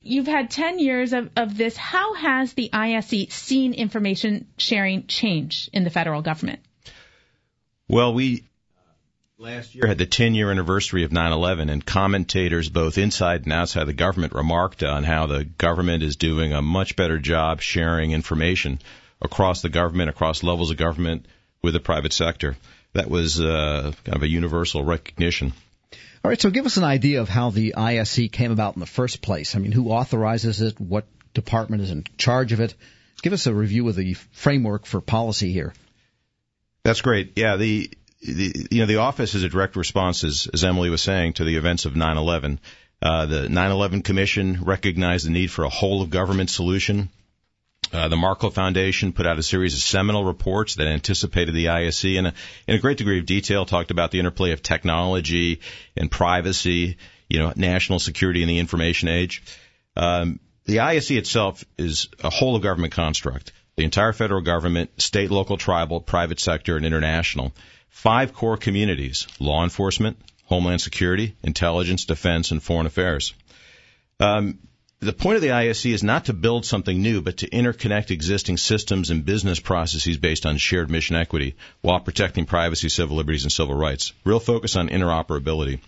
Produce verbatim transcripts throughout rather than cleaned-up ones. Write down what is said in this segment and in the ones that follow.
you've had ten years of, of this. How has the I S E seen information sharing change in the federal government? Well, we last year had the ten-year anniversary of nine eleven, and commentators both inside and outside the government remarked on how the government is doing a much better job sharing information across the government, across levels of government, with the private sector. That was uh, kind of a universal recognition. All right, so give us an idea of how the I S E came about in the first place. I mean, who authorizes it? What department is in charge of it? Give us a review of the framework for policy here. That's great. Yeah, the, the you know the office is a direct response, as, as Emily was saying, to the events of nine eleven. Uh, the nine eleven Commission recognized the need for a whole-of-government solution. Uh, the Markle Foundation put out a series of seminal reports that anticipated the I S E and in a great degree of detail talked about the interplay of technology and privacy, you know, national security in the information age. Um, the I S E itself is a whole of government construct. The entire federal government, state, local, tribal, private sector, and international. Five core communities: law enforcement, homeland security, intelligence, defense, and foreign affairs. Um, The point of the I S E is not to build something new, but to interconnect existing systems and business processes based on shared mission equity while protecting privacy, civil liberties, and civil rights. Real focus on interoperability.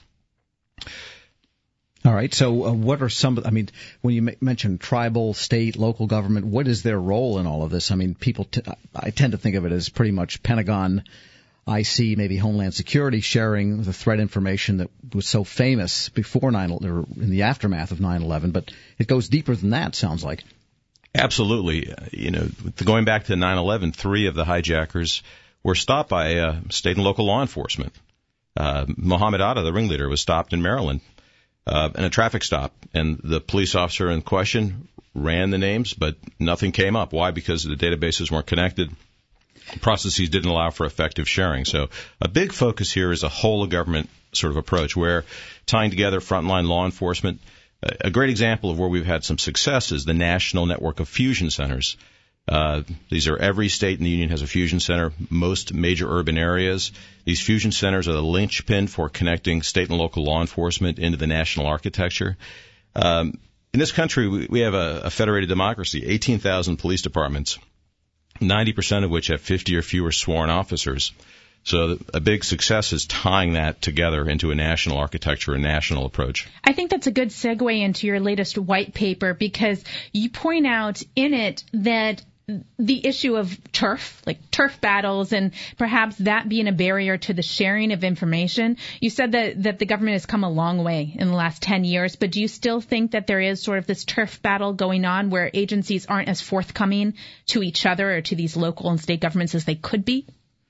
All right. So uh, what are some, I mean, when you m- mention tribal, state, local government, what is their role in all of this? I mean, people, t- I tend to think of it as pretty much Pentagon, I C, maybe Homeland Security sharing the threat information that was so famous before nine or in the aftermath of nine eleven, but it goes deeper than that, sounds like. Absolutely. You know, going back to nine eleven, three of the hijackers were stopped by uh, state and local law enforcement. Uh, Mohammed Atta, the ringleader, was stopped in Maryland uh, in a traffic stop, and the police officer in question ran the names, but nothing came up. Why? Because the databases weren't connected. Processes didn't allow for effective sharing. So a big focus here is a whole of government sort of approach where tying together frontline law enforcement. A great example of where we've had some success is the National Network of Fusion Centers. Uh, these are every state in the union has a fusion center, most major urban areas. These fusion centers are the linchpin for connecting state and local law enforcement into the national architecture. Um, in this country, we, we have a, a federated democracy, eighteen thousand police departments, ninety percent of which have fifty or fewer sworn officers. So a big success is tying that together into a national architecture, a national approach. I think that's a good segue into your latest white paper, because you point out in it that the issue of turf, like turf battles, and perhaps that being a barrier to the sharing of information. You said that, that the government has come a long way in the last ten years, but do you still think that there is sort of this turf battle going on where agencies aren't as forthcoming to each other or to these local and state governments as they could be?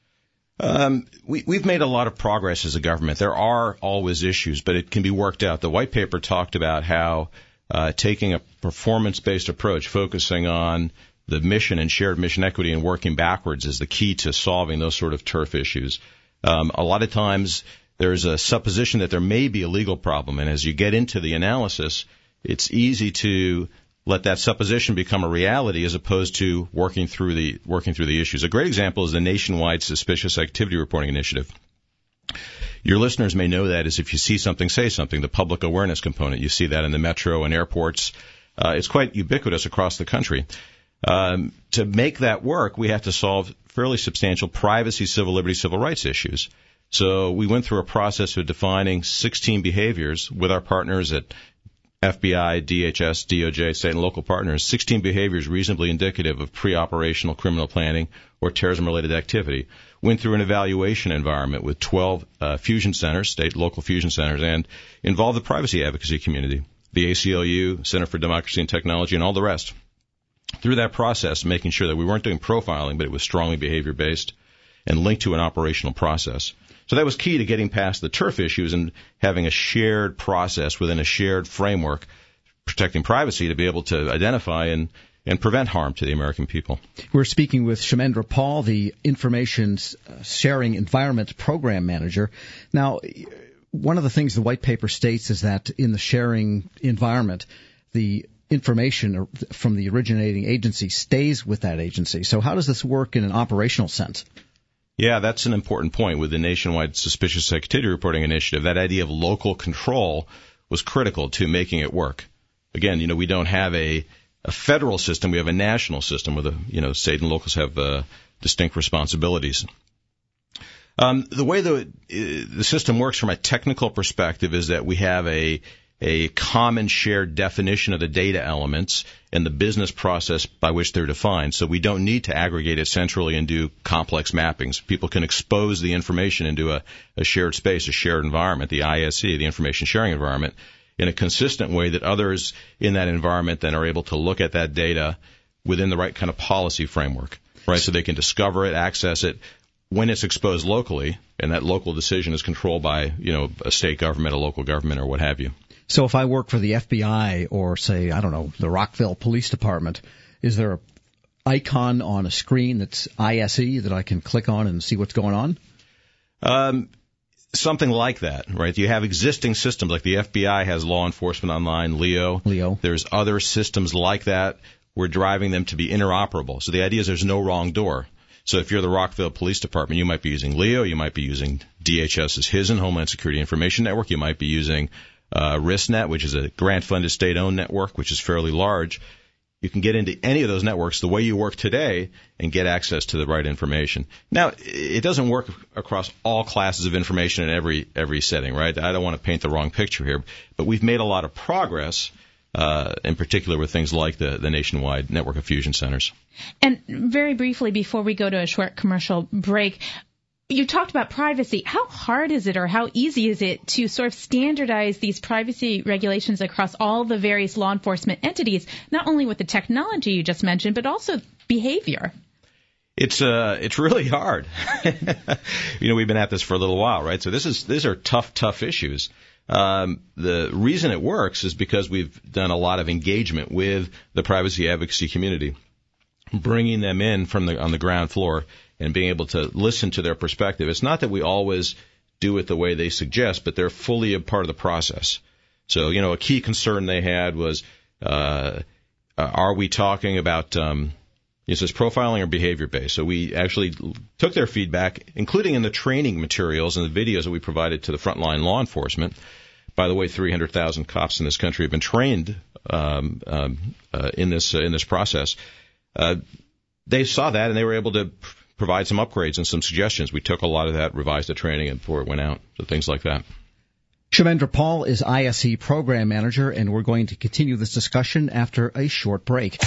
Um, we, we've made a lot of progress as a government. There are always issues, but it can be worked out. The white paper talked about how uh, taking a performance-based approach, focusing on the mission and shared mission equity and working backwards is the key to solving those sort of turf issues. Um, a lot of times there's a supposition that there may be a legal problem, and as you get into the analysis, it's easy to let that supposition become a reality as opposed to working through the working through the issues. A great example is the Nationwide Suspicious Activity Reporting Initiative. Your listeners may know that as if you see something, say something, the public awareness component. You see that in the metro and airports. Uh, it's quite ubiquitous across the country. Um, to make that work, we have to solve fairly substantial privacy, civil liberties, civil rights issues. So we went through a process of defining sixteen behaviors with our partners at F B I, D H S, D O J, state and local partners, sixteen behaviors reasonably indicative of pre-operational criminal planning or terrorism-related activity. Went through an evaluation environment with twelve uh, fusion centers, state local fusion centers, and involved the privacy advocacy community, the A C L U, Center for Democracy and Technology, and all the rest. Through that process, making sure that we weren't doing profiling, but it was strongly behavior-based and linked to an operational process. So that was key to getting past the turf issues and having a shared process within a shared framework, protecting privacy to be able to identify and, and prevent harm to the American people. We're speaking with Kshemendra Paul, the Information Sharing Environment Program Manager. Now, one of the things the white paper states is that in the sharing environment, the information from the originating agency stays with that agency. So how does this work in an operational sense? Yeah, that's an important point with the Nationwide Suspicious Activity Reporting Initiative. That idea of local control was critical to making it work. again, you know, we don't have a, a federal system. We have a national system where the, you know, state and locals have uh, distinct responsibilities. Um, the way the, the system works from a technical perspective is that we have a a common shared definition of the data elements and the business process by which they're defined. So we don't need to aggregate it centrally and do complex mappings. People can expose the information into a, a shared space, a shared environment, the I S E, the information sharing environment, in a consistent way that others in that environment then are able to look at that data within the right kind of policy framework, right? So they can discover it, access it when it's exposed locally, and that local decision is controlled by, you know, a state government, a local government, or what have you. So if I work for the F B I or, say, I don't know, the Rockville Police Department, is there a icon on a screen that's I S E that I can click on and see what's going on? Um, something like that, right? You have existing systems, like the F B I has Law Enforcement Online, Leo. Leo. There's other systems like that. We're driving them to be interoperable. So the idea is there's no wrong door. So if you're the Rockville Police Department, you might be using Leo. You might be using D H S's HISN, Homeland Security Information Network. You might be using uh, RISNet, which is a grant-funded state-owned network, which is fairly large. You can get into any of those networks the way you work today and get access to the right information. Now, it doesn't work across all classes of information in every every setting, right? I don't want to paint the wrong picture here, but we've made a lot of progress, uh, in particular with things like the, the nationwide network of fusion centers. And very briefly, before we go to a short commercial break, you talked about privacy. How hard is it, or how easy is it to sort of standardize these privacy regulations across all the various law enforcement entities, not only with the technology you just mentioned, but also behavior? It's uh, it's really hard. You know, we've been at this for a little while, right? So this is these are tough, tough issues. Um, the reason it works is because we've done a lot of engagement with the privacy advocacy community, bringing them in from the on the ground floor and being able to listen to their perspective. It's not that we always do it the way they suggest, but they're fully a part of the process. So, you know, a key concern they had was, uh, are we talking about, um, is this profiling or behavior-based? So we actually took their feedback, including in the training materials and the videos that we provided to the frontline law enforcement. By the way, three hundred thousand cops in this country have been trained um, um, uh, in this uh, in this process. Uh, they saw that, and they were able to provide some upgrades and some suggestions. We took a lot of that, revised the training before it went out, so things like that. Shivendra Paul is I S E Program Manager, and we're going to continue this discussion after a short break.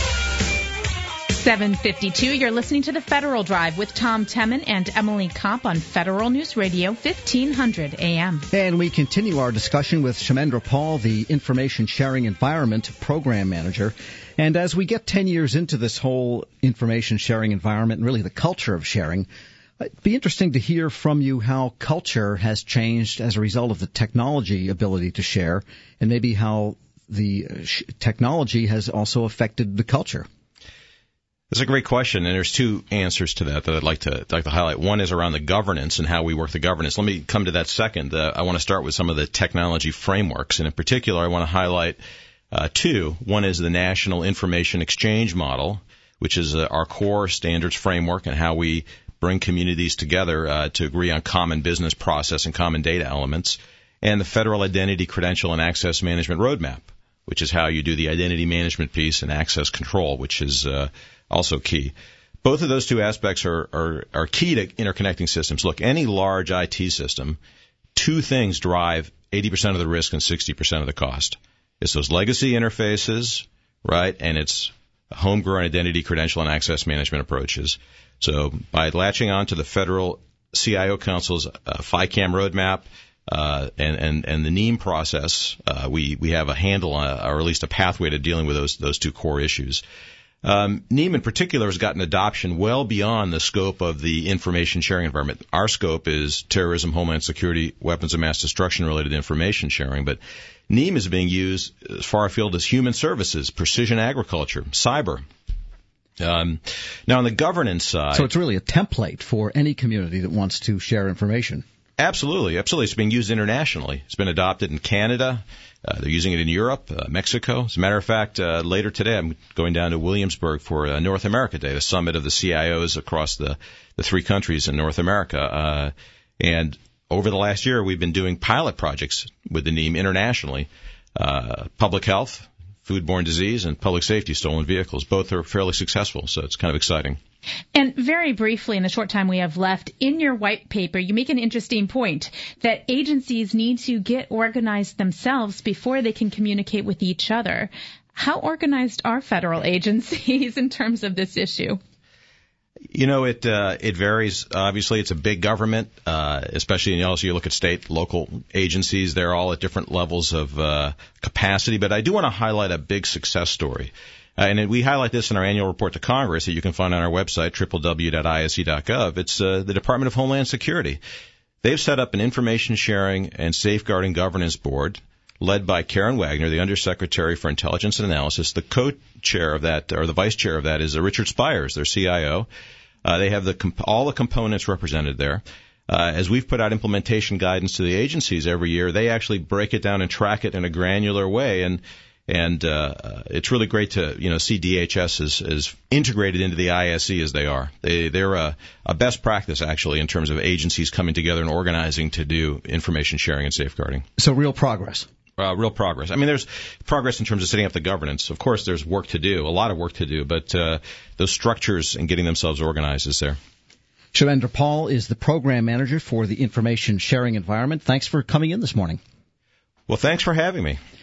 seven fifty-two, you're listening to The Federal Drive with Tom Temin and Emily Kopp on Federal News Radio, fifteen hundred A M. And we continue our discussion with Shivendra Paul, the Information Sharing Environment Program Manager. And as we get ten years into this whole information sharing environment and really the culture of sharing, it'd be interesting to hear from you how culture has changed as a result of the technology ability to share, and maybe how the technology has also affected the culture. That's a great question, and there's two answers to that that I'd like to like to highlight. One is around the governance and how we work the governance. Let me come to that second. Uh, I want to start with some of the technology frameworks, and in particular, I want to highlight uh, two. One is the National Information Exchange Model, which is uh, our core standards framework and how we bring communities together uh, to agree on common business process and common data elements, and the Federal Identity, Credential, and Access Management Roadmap, which is how you do the identity management piece and access control, which is uh, also key. Both of those two aspects are, are, are key to interconnecting systems. Look, any large I T system, two things drive eighty percent of the risk and sixty percent of the cost. It's those legacy interfaces, right, and it's homegrown identity, credential, and access management approaches. So by latching on to the Federal C I O Council's uh, FICAM roadmap, Uh, and, and, and the NEAM process, uh, we, we have a handle on, or at least a pathway to dealing with those, those two core issues. Um, NEAM in particular has gotten adoption well beyond the scope of the information sharing environment. Our scope is terrorism, homeland security, weapons of mass destruction related information sharing, but NEAM is being used as far afield as human services, precision agriculture, cyber. Um, now on the governance side. So it's really a template for any community that wants to share information. Absolutely, absolutely. It's being used internationally. It's been adopted in Canada. Uh, they're using it in Europe, uh, Mexico. As a matter of fact, uh, later today I'm going down to Williamsburg for uh, North America Day, the summit of the C I Os across the, the three countries in North America. Uh, and over the last year, we've been doing pilot projects with the NEAM internationally. Uh, public health, foodborne disease, and public safety, stolen vehicles. Both are fairly successful, so it's kind of exciting. And very briefly, in the short time we have left, in your white paper, you make an interesting point that agencies need to get organized themselves before they can communicate with each other. How organized are federal agencies in terms of this issue? You know, it uh, it varies. Obviously, it's a big government, uh, especially, you know, so you look at state, local agencies. They're all at different levels of uh, capacity. But I do want to highlight a big success story. Uh, and we highlight this in our annual report to Congress that you can find on our website, w w w dot i s c dot gov. It's uh, the Department of Homeland Security. They've set up an information sharing and safeguarding governance board led by Karen Wagner, the Undersecretary for Intelligence and Analysis. The co-chair of that, or the vice chair of that, is uh, Richard Spires, their C I O. Uh, they have the comp- all the components represented there. Uh, as we've put out implementation guidance to the agencies every year, they actually break it down and track it in a granular way. And And uh, it's really great to, you know, see D H S as, as integrated into the I S C as they are. They, they're a, a best practice, actually, in terms of agencies coming together and organizing to do information sharing and safeguarding. So real progress. Uh, real progress. I mean, there's progress in terms of setting up the governance. Of course, there's work to do, a lot of work to do, but uh, those structures and getting themselves organized is there. Shivendra Paul is the program manager for the information sharing environment. Thanks for coming in this morning. Well, thanks for having me.